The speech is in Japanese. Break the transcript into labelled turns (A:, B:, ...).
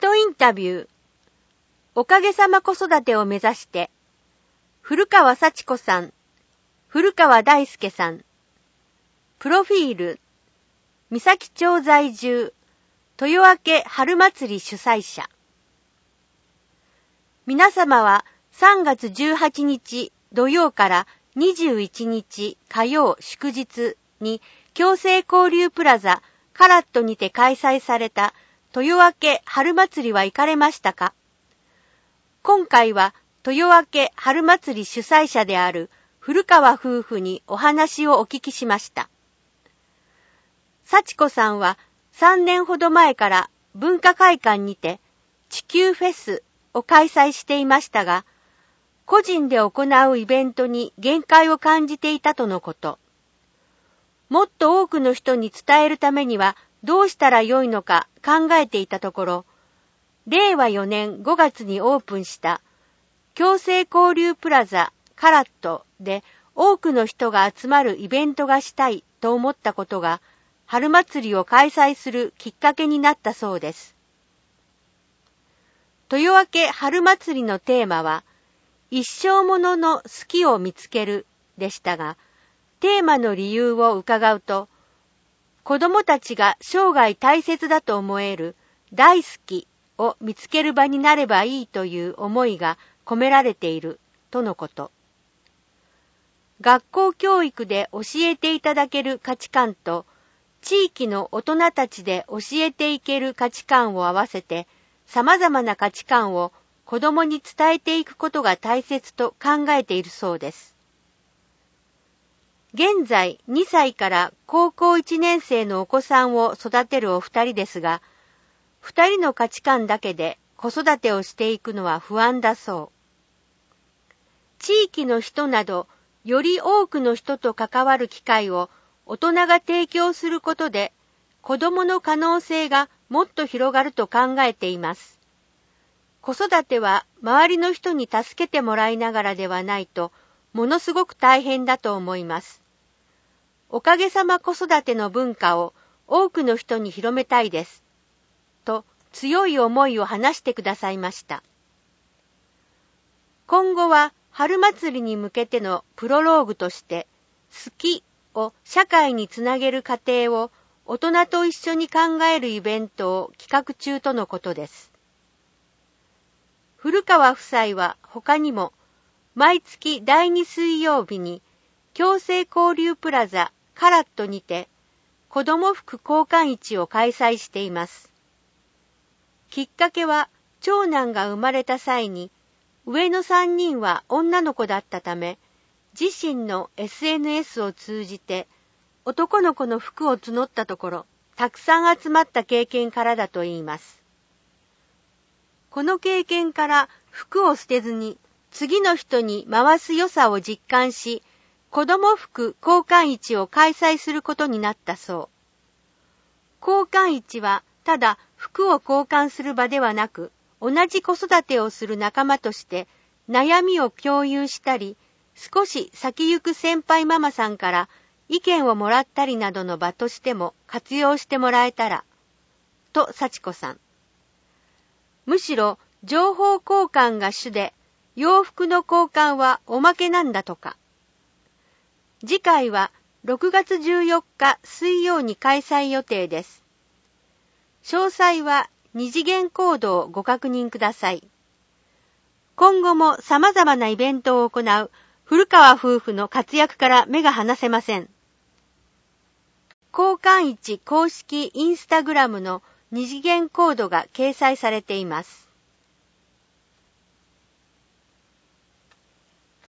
A: トインタビュー。おかげさま子育てを目指して、古川幸子さん、古川大輔さん。プロフィール。三崎町在住、豊明春祭り主催者。皆様は3月18日土曜から21日火曜祝日に共生交流プラザカラットにて開催された豊明春祭りは行かれましたか？今回は豊明春祭り主催者である古川夫婦にお話をお聞きしました。幸子さんは3年ほど前から文化会館にて地球フェスを開催していましたが、個人で行うイベントに限界を感じていたとのこと。もっと多くの人に伝えるためにはどうしたらよいのか考えていたところ、令和4年5月にオープンした共生交流プラザカラットで多くの人が集まるイベントがしたいと思ったことが春祭りを開催するきっかけになったそうです。豊明春祭りのテーマは一生ものの好きを見つけるでしたが、テーマの理由を伺うと、子供たちが生涯大切だと思える大好きを見つける場になればいいという思いが込められているとのこと。学校教育で教えていただける価値観と、地域の大人たちで教えていける価値観を合わせて、様々な価値観を子供に伝えていくことが大切と考えているそうです。現在2歳から高校1年生のお子さんを育てるお二人ですが、二人の価値観だけで子育てをしていくのは不安だそう。地域の人など、より多くの人と関わる機会を大人が提供することで、子供の可能性がもっと広がると考えています。子育ては周りの人に助けてもらいながらではないと、ものすごく大変だと思います。おかげさま子育ての文化を多くの人に広めたいです。と強い思いを話してくださいました。今後は春祭りに向けてのプロローグとして、好きを社会につなげる過程を大人と一緒に考えるイベントを企画中とのことです。古川夫妻は他にも毎月第2水曜日に共生交流プラザカラットにて子ども服交換市を開催しています。きっかけは長男が生まれた際に上の3人は女の子だったため、自身の SNS を通じて男の子の服を募ったところ、たくさん集まった経験からだといいます。この経験から服を捨てずに次の人に回す良さを実感し、子供服交換市を開催することになったそう。交換市はただ服を交換する場ではなく、同じ子育てをする仲間として悩みを共有したり、少し先行く先輩ママさんから意見をもらったりなどの場としても活用してもらえたら、と幸子さん。むしろ情報交換が主で、洋服の交換はおまけなんだとか。次回は6月14日水曜に開催予定です。詳細は二次元コードをご確認ください。今後も様々なイベントを行う古川夫婦の活躍から目が離せません。交換市公式インスタグラムの二次元コードが掲載されています。